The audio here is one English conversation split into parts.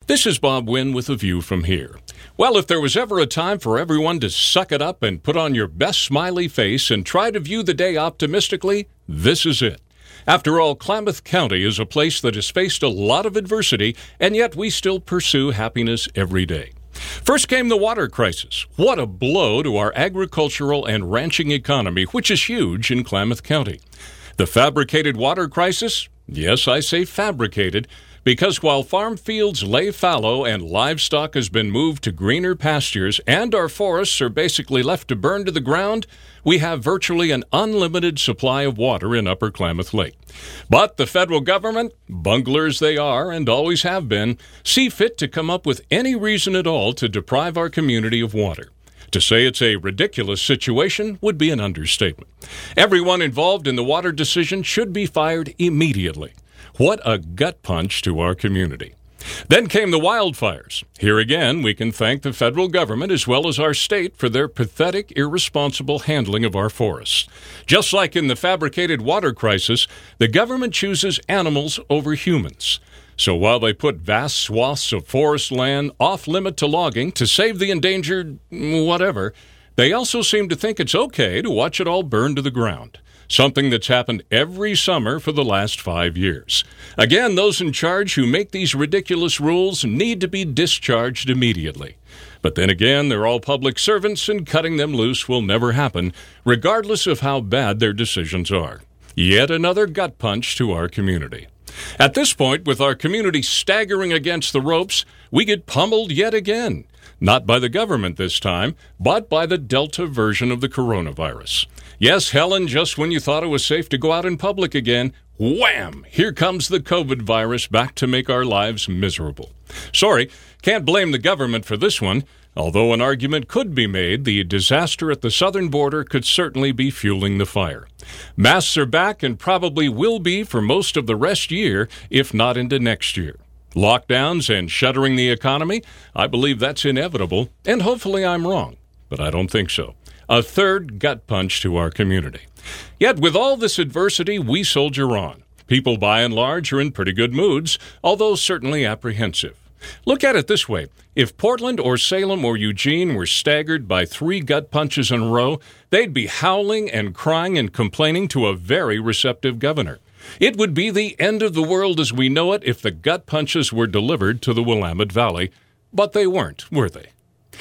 This is Bob Wynn with A View from Here. Well, if there was ever a time for everyone to suck it up and put on your best smiley face and try to view the day optimistically, this is it. After all, Klamath County is a place that has faced a lot of adversity, and yet we still pursue happiness every day. First came the water crisis. What a blow to our agricultural and ranching economy, which is huge in Klamath County. The fabricated water crisis? Yes, I say fabricated, because while farm fields lay fallow and livestock has been moved to greener pastures and our forests are basically left to burn to the ground, we have virtually an unlimited supply of water in Upper Klamath Lake. But the federal government, bunglers they are and always have been, see fit to come up with any reason at all to deprive our community of water. To say it's a ridiculous situation would be an understatement. Everyone involved in the water decision should be fired immediately. What a gut punch to our community. Then came the wildfires. Here again, we can thank the federal government as well as our state for their pathetic, irresponsible handling of our forests. Just like in the fabricated water crisis, the government chooses animals over humans. So while they put vast swaths of forest land off-limit to logging to save the endangered whatever, they also seem to think it's okay to watch it all burn to the ground. Something that's happened every summer for the last 5 years. Again, those in charge who make these ridiculous rules need to be discharged immediately. But then again, they're all public servants and cutting them loose will never happen, regardless of how bad their decisions are. Yet another gut punch to our community. At this point, with our community staggering against the ropes, we get pummeled yet again. Not by the government this time, but by the Delta version of the coronavirus. Yes, Helen, just when you thought it was safe to go out in public again, wham! Here comes the COVID virus back to make our lives miserable. Sorry, can't blame the government for this one. Although an argument could be made, the disaster at the southern border could certainly be fueling the fire. Masks are back and probably will be for most of the rest year, if not into next year. Lockdowns and shuttering the economy, I believe that's inevitable, and hopefully I'm wrong, but I don't think so. A third gut punch to our community. Yet with all this adversity, we soldier on. People by and large are in pretty good moods, although certainly apprehensive. Look at it this way. If Portland or Salem or Eugene were staggered by 3 gut punches in a row, they'd be howling and crying and complaining to a very receptive governor. It would be the end of the world as we know it if the gut punches were delivered to the Willamette Valley, but they weren't, were they?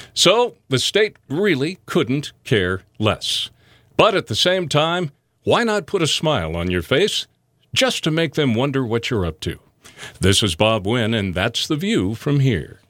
So the state really couldn't care less. But at the same time, why not put a smile on your face just to make them wonder what you're up to? This is Bob Wynn, and that's The View from Here.